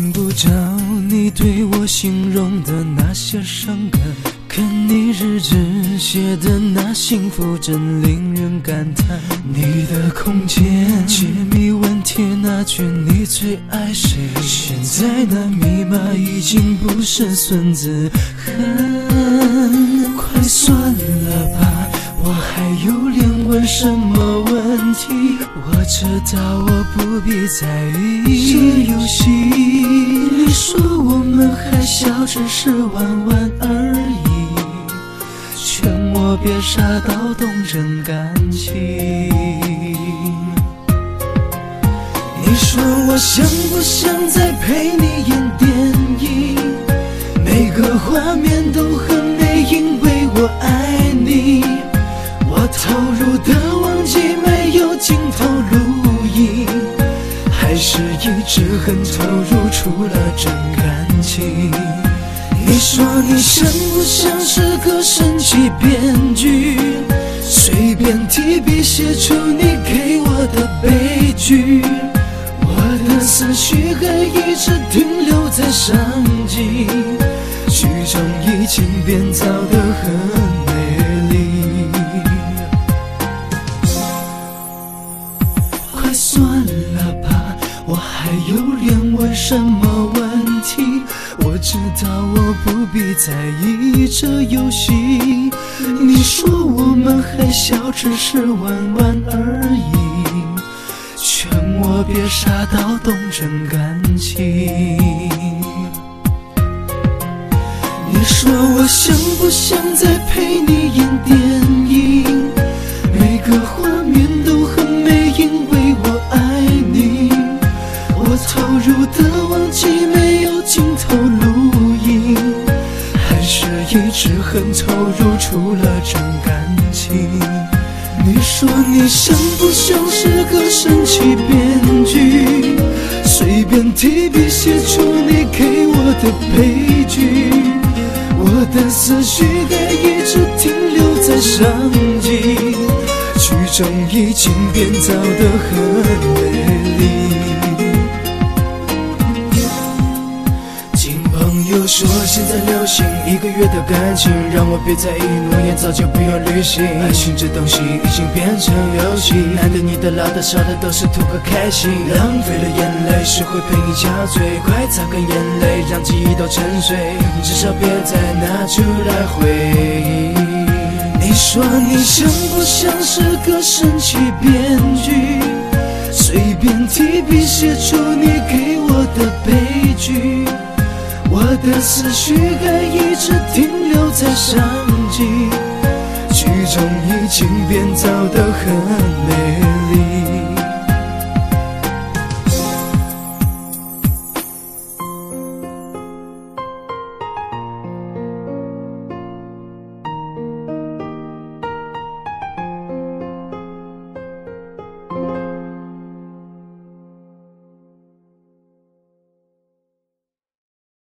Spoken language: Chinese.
听不着你对我形容的那些伤感，看你日志写的那幸福真令人感叹。你的空间解密问题那句你最爱谁，现在那密码已经不是孙子汉。快算了吧，我还有脸问什么问题？我知道我不必在意这游戏。你说我们还小，只是玩玩而已，劝我别傻到动真感情。你说我想不想再陪你演电影？每个画面都很美，因为我爱你。我投入的忘记没有镜头录影，还是一直很投入，除了真感情。你说你像不像是个神奇编剧，随便提笔写出你给我的悲剧。我的思绪还一直停留在上集，剧中已经编造得很美丽。快算了吧，我还有脸问什么问题？我知道我不必在意这游戏。你说我们还小，只是玩玩而已，劝我别傻到动真感情。你说我想不想再陪你演电影？每个画面都很美，因为我爱你。我投入的忘记没有镜头录影，还是一直很投入，除了真感情。你说你像不像是个神奇编剧，随便提笔写出你给我的悲剧。我的思绪还一直停留在上集，剧中已经编造得很美丽。又说现在流行1个月的感情，让我别在意诺言，早就不用履行。爱情这东西已经变成游戏，男的女的老的少的都是图个开心。浪费了眼泪是会陪你憔悴，快擦干眼泪让记忆都沉睡，至少别再拿出来回忆。你说你像不像是个神奇编剧，随便提笔写出你给我的悲剧。我的思绪还一直停留在上集，剧中已经编造得很美丽。